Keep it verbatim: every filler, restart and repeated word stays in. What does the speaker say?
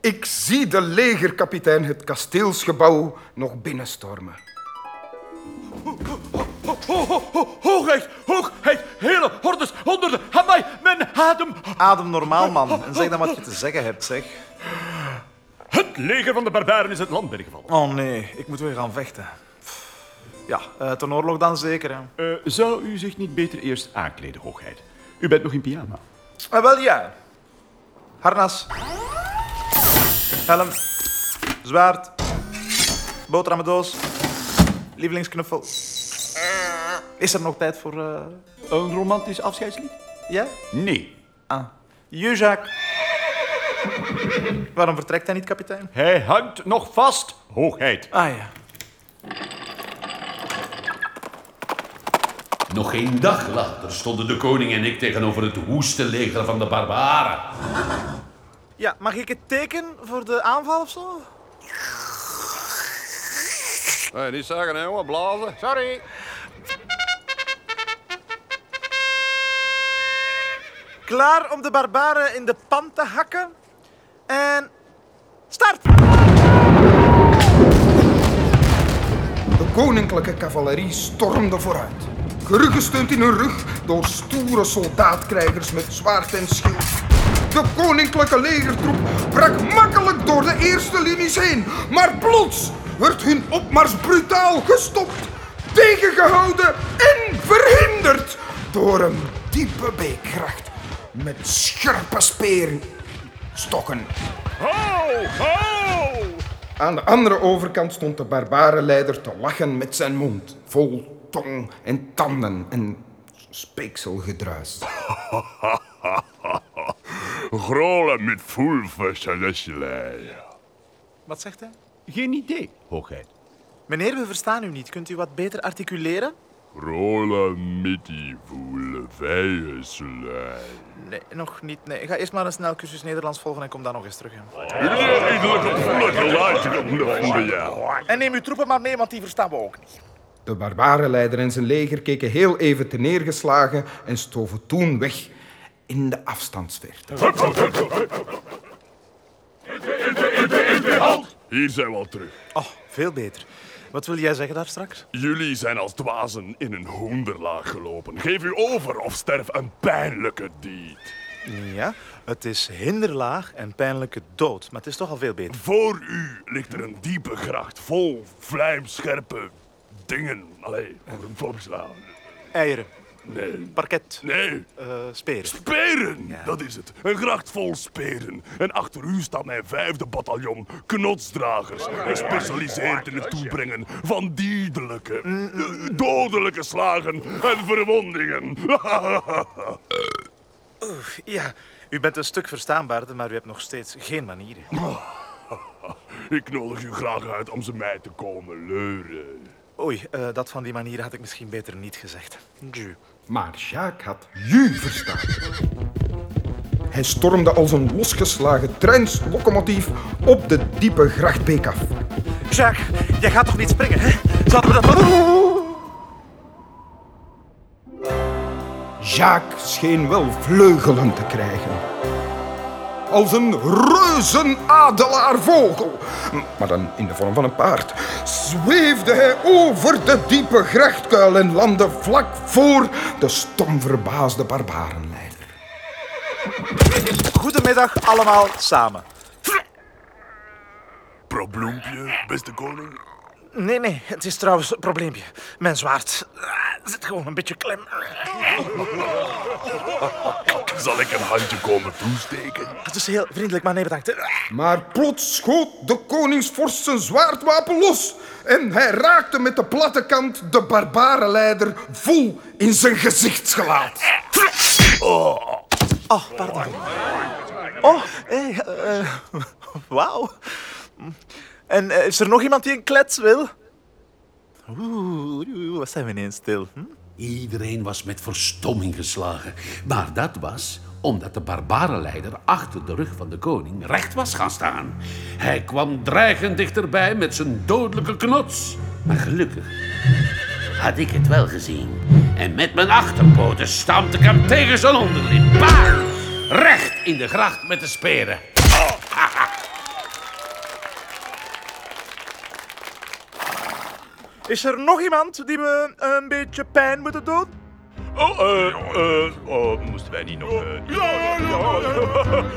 Ik zie de legerkapitein het kasteelsgebouw nog binnenstormen. Ho, ho, ho, ho, hoogheid, hoogheid, hele hordes, honderden, amai, mijn adem. Adem normaal, man. En zeg dan wat je te zeggen hebt, zeg. Het leger van de barbaren is het land binnengevallen. Oh nee, ik moet weer gaan vechten. Ja, uh, ten oorlog dan zeker, hè. Uh, zou u zich niet beter eerst aankleden, hoogheid? U bent nog in pyjama. Uh, wel ja. Harnas. Helm. Zwaard. Boterhammendoos. Lievelingsknuffel. Is er nog tijd voor... Uh... Een romantisch afscheidslied? Ja? Nee. Ah. Jacques. Waarom vertrekt hij niet, kapitein? Hij hangt nog vast, hoogheid. Ah ja. Nog geen dag later stonden de koning en ik tegenover het woeste leger van de barbaren. Ja, mag ik het teken voor de aanval of zo? Nee, niet zeggen, hè, jongen. Blazen. Sorry. Klaar om de barbaren in de pan te hakken. En... start! De koninklijke cavalerie stormde vooruit. Geruggesteund in hun rug door stoere soldaatkrijgers met zwaard en schild. De koninklijke legertroep brak makkelijk door de eerste linies heen. Maar plots werd hun opmars brutaal gestopt, tegengehouden en verhinderd door een diepe beekgracht met scherpe speerstokken. Ho, ho! Aan de andere overkant stond de barbarenleider te lachen met zijn mond vol tong en tanden en speekselgedruis. Grolen met voelverschelesselij. Wat zegt hij? Geen idee, hoogheid. Meneer, we verstaan u niet. Kunt u wat beter articuleren? Grolen met die voelverschelesselij. Nee, nog niet. Nee. Ga eerst maar een snel cursus Nederlands volgen en kom dan nog eens terug. Hè. En neem uw troepen maar mee, want die verstaan we ook niet. De barbarenleider en zijn leger keken heel even te neergeslagen en stoven toen weg in de afstandsverte. Hier zijn we al terug. Oh, veel beter. Wat wil jij zeggen daar straks? Jullie zijn als dwazen in een hoenderlaag gelopen. Geef u over of sterf een pijnlijke dood. Ja, het is hinderlaag en pijnlijke dood, maar het is toch al veel beter. Voor u ligt er een diepe gracht vol vlijmscherpe dingen. Allee, voor een volkslaan. Eieren. Nee. Parket. Nee. Uh, speren. Speren, Ja. dat is het. Een gracht vol speren. En achter u staat mijn vijfde bataljon knotsdragers. Gespecialiseerd in het toebrengen van dierlijke, dodelijke slagen en verwondingen. Oef, ja, u bent een stuk verstaanbaarder, maar u hebt nog steeds geen manieren. Ik nodig u graag uit om ze mij te komen leuren. Oei, uh, dat van die manieren had ik misschien beter niet gezegd. Ju. Maar Jacques had ju verstaan. Hij stormde als een losgeslagen treinslocomotief op de diepe grachtbeek af. Jacques, jij gaat toch niet springen, hè? Zouden we dat wel... Jacques scheen wel vleugelen te krijgen. Als een reuzenadelaarvogel, maar dan in de vorm van een paard, zweefde hij over de diepe grachtkuil en landde vlak voor de stomverbaasde barbarenleider. Goedemiddag allemaal samen. Probloempje, beste koning? Nee, nee, het is trouwens een probleempje. Mijn zwaard uh, zit gewoon een beetje klem. Zal ik een handje komen toesteken? Het is heel vriendelijk, maar nee, bedankt. Maar plots schoot de koningsvorst zijn zwaardwapen los en hij raakte met de platte kant de barbarenleider vol in zijn gezichtsgelaat. Oh, oh pardon. Oh, hey, uh, wauw. En uh, is er nog iemand die een klets wil? Oeh, oeh, wat zijn we ineens stil. Hm? Iedereen was met verstomming geslagen. Maar dat was omdat de barbarenleider achter de rug van de koning recht was gaan staan. Hij kwam dreigend dichterbij met zijn dodelijke knots. Maar gelukkig had ik het wel gezien. En met mijn achterpoten stampte ik hem tegen zijn onderlip. Bam! Recht in de gracht met de speren. Oh, Is er nog iemand die me een beetje pijn moet doen? Oh, eh, eh, oh, moesten wij niet nog... eh, Ja, ja, ja, ja.